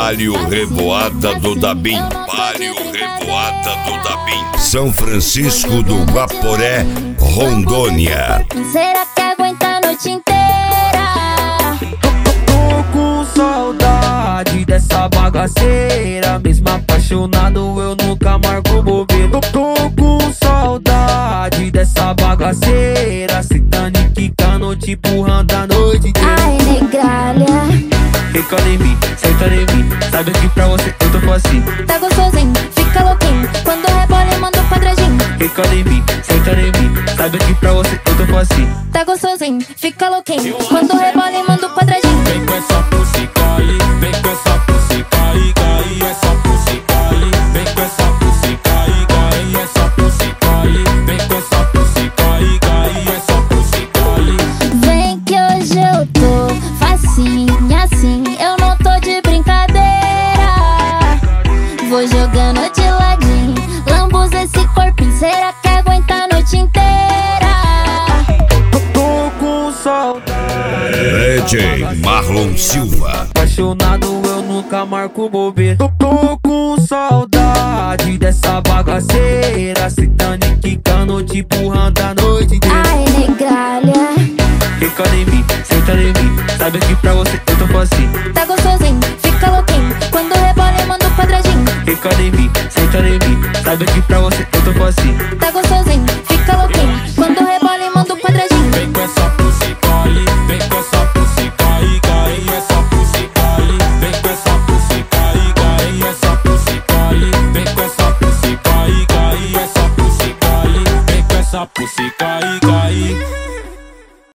Palio Revoada do Dabim. Palio Revoada do Dabim. São Francisco do Guaporé, Rondônia. Será que aguenta a noite inteira? Tô com saudade dessa bagaceira. Mesmo apaixonado eu nunca marco bobeira. Tô com saudade dessa bagaceira. Citando e quicando, te empurrando a noite inteira. Ai, negralha, Fica em mim, senta em mim. Sabe que pra você eu tô assim. tá gostosinho, fica louquinho. Quando rebola eu mando um quadradinho. Fica em mim, senta em mim. Sabe que pra você eu tô assim. Tá gostosinho, fica louquinho. Quando rebola eu mando um quadradinho. Vem com essa música aí, vem com essa música aí, cai essa música aí. Vem com essa música aí, cai essa música aí. Vem com essa música aí, cai essa música aí. Vem que hoje eu tô facinha assim, eu não tô de brincadeira. Vou jogando de ladinho, lambuza esse corpinho. Será que aguenta a noite inteira? Tô com saudade. DJ Marlon Silva. Apaixonado eu nunca marco bobeira. Tô com saudade dessa bagaceira. Citando e quicando, te empurrando a noite inteira. Ai, negralha, Fica em mim, senta em mim. Sabe que pra você eu tô assim. tá gostosinho, fica louquinho. Quando rebola eu mando um quadradinho. Fica em mim, senta em mim. Sabe que pra você eu tô assim. Tá gostosinho, fica louquinho. Quando rebola eu mando um quadradinho. Vem com essa música aí, vem com essa música aí, cai essa música aí. Vem com essa música aí, cai essa música aí. Vem com essa música aí, cai essa música aí. Vem com essa música aí, cai